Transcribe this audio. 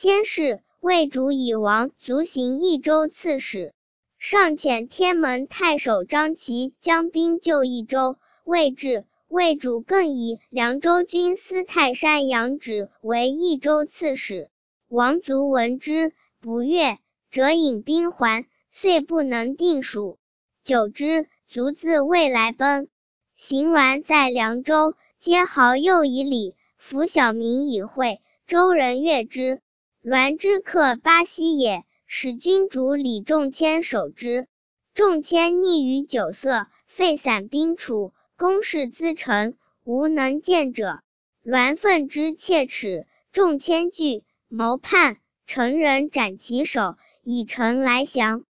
先是，魏主以王卒行益州刺史，上遣天门太守张齐将兵救益州。魏至，魏主更以凉州军司泰山杨芷为益州刺史。王卒闻之，不悦，折引兵还，遂不能定蜀。久之，卒自魏来奔。邢峦在凉州，皆号右以礼，服小民以会，州人悦之。栾之客巴西也，使君主李仲谦守之。仲谦溺于酒色，废散兵楚，攻势滋成，无能见者。栾愤之切齿，仲谦惧，谋叛，成人斩其首，以城来降。